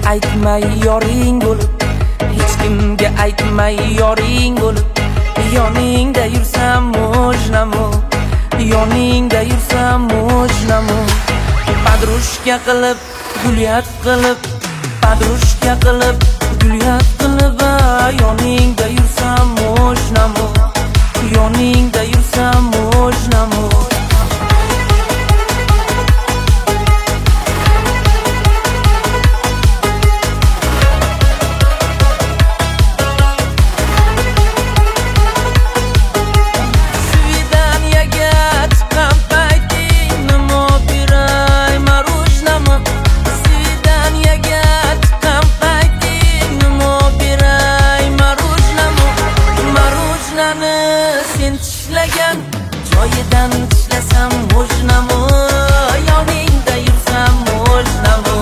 aytmay yoring bo'lib, hech kimga aytmay yoring bo'lib, yoningda yursam mojnamu, yoningda yursam mojnamu. Padrushka qilib, gulyat qilib, padrushka qilib, gulyat qilib, yoningda yursam mojnamu, yoningda yursam mojnamu. Sen tishlagan joyidan tishlasam mojnamu, yoningda yursam mojnamu.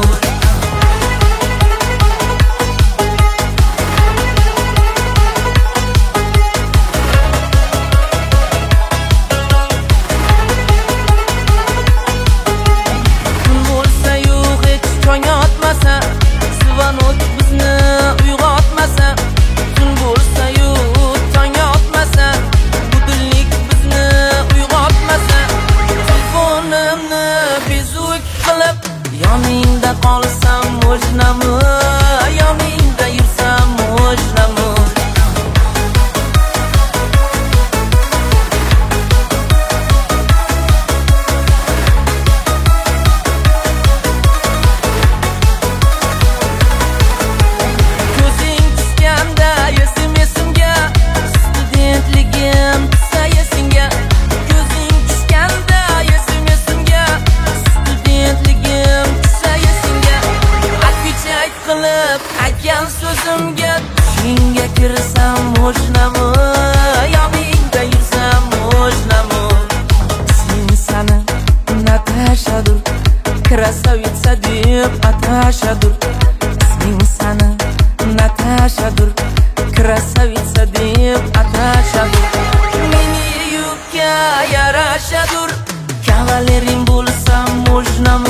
Kun bo'lsa-yu hech tong otmasa, sivanot bizni uyg'otmasa. Kun bo'lsa-yu tong otmasa, yoningda qolsam mojnamu, yoningda yursam mojnamu. Ko'zing tushganda esim esimga, studentligim tushsa esingga. Ko'zing tushganda esim esimga, studentligim qilib aytgan so'zimga tushingga kirsam mojnamu, yoningda yursam mojnamu. Seni Natashadur, krasavitsa deb atashadur. Seni Natashadur, krasavitsa deb atashadur. Meni yukka yarashadur, kavalerim bo'lsam mojnamu.